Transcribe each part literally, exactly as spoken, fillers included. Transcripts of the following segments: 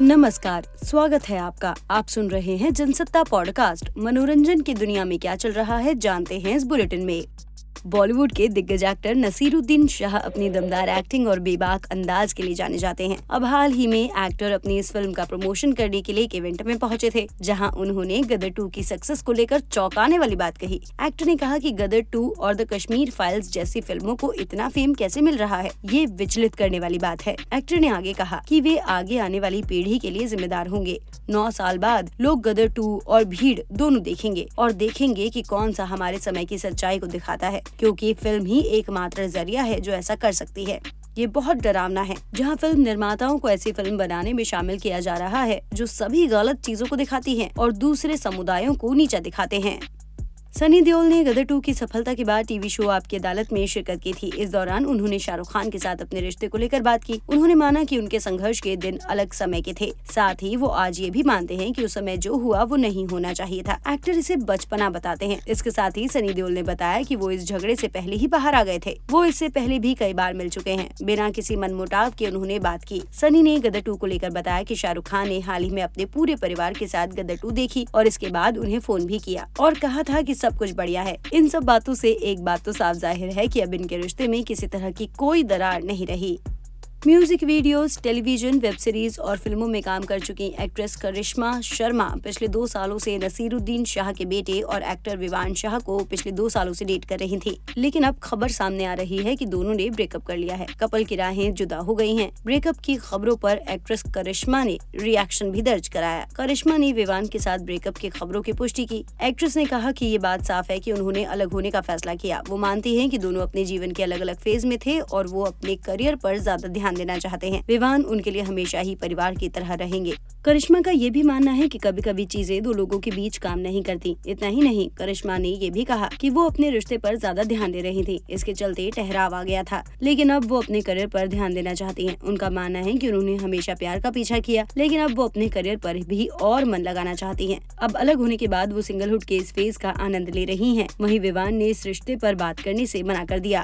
नमस्कार, स्वागत है आपका। आप सुन रहे हैं जनसत्ता पॉडकास्ट। मनोरंजन की दुनिया में क्या चल रहा है जानते हैं इस बुलेटिन में। बॉलीवुड के दिग्गज एक्टर नसीरुद्दीन शाह अपनी दमदार एक्टिंग और बेबाक अंदाज के लिए जाने जाते हैं। अब हाल ही में एक्टर अपनी इस फिल्म का प्रमोशन करने के लिए एक इवेंट में पहुंचे थे, जहां उन्होंने गदर टू की सक्सेस को लेकर चौंकाने वाली बात कही। एक्टर ने कहा कि गदर टू और द कश्मीर फाइल्स जैसी फिल्मों को इतना फेम कैसे मिल रहा है, ये विचलित करने वाली बात है। एक्टर ने आगे कहा कि वे आगे आने वाली पीढ़ी के लिए जिम्मेदार होंगे। नौ साल बाद लोग गदर टू और भीड़ दोनों देखेंगे और देखेंगे कि कौन सा हमारे समय की सच्चाई को दिखाता है, क्योंकि फिल्म ही एकमात्र जरिया है जो ऐसा कर सकती है। ये बहुत डरावना है, जहां फिल्म निर्माताओं को ऐसी फिल्म बनाने में शामिल किया जा रहा है जो सभी गलत चीजों को दिखाती है और दूसरे समुदायों को नीचा दिखाते हैं। सनी देओल ने गदर टू की सफलता के बाद टीवी शो आपकी अदालत में शिरकत की थी। इस दौरान उन्होंने शाहरुख खान के साथ अपने रिश्ते को लेकर बात की। उन्होंने माना कि उनके संघर्ष के दिन अलग समय के थे। साथ ही वो आज ये भी मानते हैं कि उस समय जो हुआ वो नहीं होना चाहिए था। एक्टर इसे बचपना बताते हैं। इसके साथ ही सनी देओल ने बताया कि वो इस झगड़े से पहले ही बाहर आ गए थे। वो इससे पहले भी कई बार मिल चुके हैं। बिना किसी मनमुटाव के उन्होंने बात की। सनी ने गदर टू को लेकर बताया कि शाहरुख खान ने हाल ही में अपने पूरे परिवार के साथ गदर टू देखी और इसके बाद उन्हें फोन भी किया और कहा था कि सब कुछ बढ़िया है। इन सब बातों से एक बात तो साफ जाहिर है कि अब इनके रिश्ते में किसी तरह की कोई दरार नहीं रही। Music videos, television, web series और फिल्मों में काम कर चुकी एक्ट्रेस करिश्मा शर्मा पिछले दो सालों से नसीरुद्दीन शाह के बेटे और एक्टर विवान शाह को पिछले दो सालों से डेट कर रही थी। लेकिन अब खबर सामने आ रही है कि दोनों ने ब्रेकअप कर लिया है। कपल की राहें जुदा हो गई हैं। ब्रेकअप की खबरों पर एक्ट्रेस करिश्मा ने रिएक्शन भी दर्ज कराया। करिश्मा ने विवान के साथ ब्रेकअप की खबरों की पुष्टि की। एक्ट्रेस ने कहा कि ये बात साफ है कि उन्होंने अलग होने का फैसला किया। वो मानती है कि दोनों अपने जीवन के अलग अलग फेज में थे और वो अपने करियर पर ज्यादा ध्यान देना चाहते हैं। विवान उनके लिए हमेशा ही परिवार की तरह रहेंगे। करिश्मा का ये भी मानना है कि कभी कभी चीजें दो लोगों के बीच काम नहीं करती। इतना ही नहीं, करिश्मा ने ये भी कहा कि वो अपने रिश्ते पर ज्यादा ध्यान दे रही थी। इसके चलते ठहराव आ गया था, लेकिन अब वो अपने करियर पर ध्यान देना चाहती हैं। उनका मानना है कि उन्होंने हमेशा प्यार का पीछा किया, लेकिन अब वो अपने करियर पर भी और मन लगाना चाहती हैं। अब अलग होने के बाद वो सिंगलहुड के इस फेज का आनंद ले रही हैं। वहीं विवान ने इस रिश्ते पर बात करने से मना कर दिया।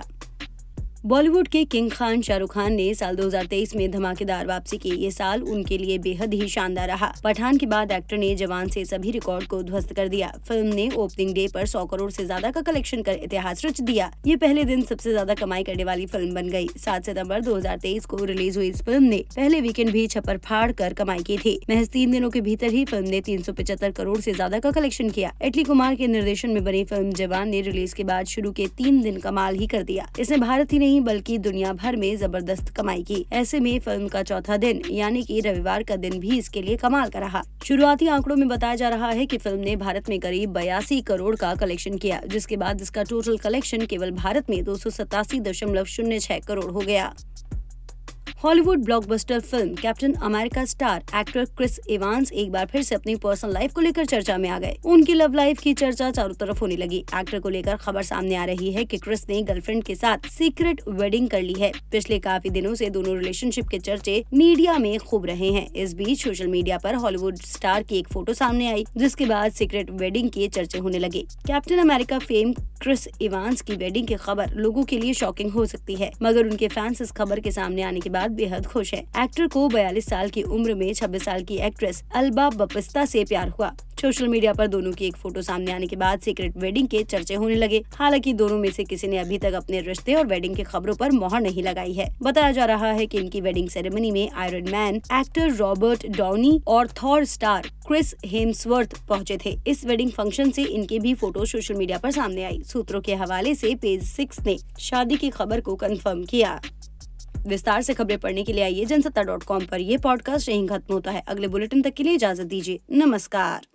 बॉलीवुड के किंग खान शाहरुख खान ने साल दो हज़ार तेईस में धमाकेदार वापसी की। ये साल उनके लिए बेहद ही शानदार रहा। पठान के बाद एक्टर ने जवान से सभी रिकॉर्ड को ध्वस्त कर दिया। फिल्म ने ओपनिंग डे पर सौ करोड़ से ज्यादा का कलेक्शन कर इतिहास रच दिया। ये पहले दिन सबसे ज्यादा कमाई करने वाली फिल्म बन गई। सात सितंबर दो हज़ार तेईस को रिलीज हुई इस फिल्म ने पहले वीकेंड भी छप्पर फाड़ कर कमाई की थी। महज तीन दिनों के भीतर ही फिल्म ने तीन सौ पचहत्तर करोड़ से ज्यादा का कलेक्शन किया। एटली कुमार के निर्देशन में बनी फिल्म जवान ने रिलीज के बाद शुरू के तीन दिन कमाल ही कर दिया। इसने भारत ही नहीं बल्कि दुनिया भर में जबरदस्त कमाई की। ऐसे में फिल्म का चौथा दिन यानी कि रविवार का दिन भी इसके लिए कमाल का रहा। शुरुआती आंकड़ों में बताया जा रहा है कि फिल्म ने भारत में करीब बयासी करोड़ का कलेक्शन किया, जिसके बाद इसका टोटल कलेक्शन केवल भारत में दो सौ सतासी दशमलव शून्य छह करोड़ हो गया। Hollywood blockbuster film captain America star actor Chris Evans एक बार फिर से अपनी पर्सनल लाइफ को लेकर चर्चा में आ गए। उनकी लव लाइफ की चर्चा चारों तरफ होने लगी। एक्टर को लेकर खबर सामने आ रही है कि क्रिस ने गर्लफ्रेंड के साथ सीक्रेट वेडिंग कर ली है। पिछले काफी दिनों से दोनों रिलेशनशिप के चर्चे मीडिया में खूब रहे हैं। इस बीच सोशल मीडिया पर हॉलीवुड स्टार की एक फोटो सामने आई, जिसके बाद सीक्रेट वेडिंग के चर्चे होने लगे। Captain America fame Chris Evans की वेडिंग की खबर लोगों के लिए शॉकिंग हो सकती है, मगर उनके फैंस इस खबर के सामने आने के बाद बेहद खुश है। एक्टर को बयालीस साल की उम्र में छब्बीस साल की एक्ट्रेस अल्बा बपिस्ता से प्यार हुआ। सोशल मीडिया पर दोनों की एक फोटो सामने आने के बाद सीक्रेट वेडिंग के चर्चे होने लगे। हालांकि दोनों में से किसी ने अभी तक अपने रिश्ते और वेडिंग की खबरों पर मोहर नहीं लगाई है। बताया जा रहा है कि इनकी वेडिंग सेरेमनी में iron man actor Robert Downey और थॉर स्टार क्रिस हेम्सवर्थ पहुंचे थे। इस वेडिंग फंक्शन से इनके भी फोटो सोशल मीडिया पर सामने आई। सूत्रों के हवाले से पेज सिक्स ने शादी की खबर को कंफर्म किया। विस्तार से खबरें पढ़ने के लिए आइए जनसत्ता डॉट कॉम पर। यह पॉडकास्ट यहीं खत्म होता है। अगले बुलेटिन तक के लिए इजाजत दीजिए। नमस्कार।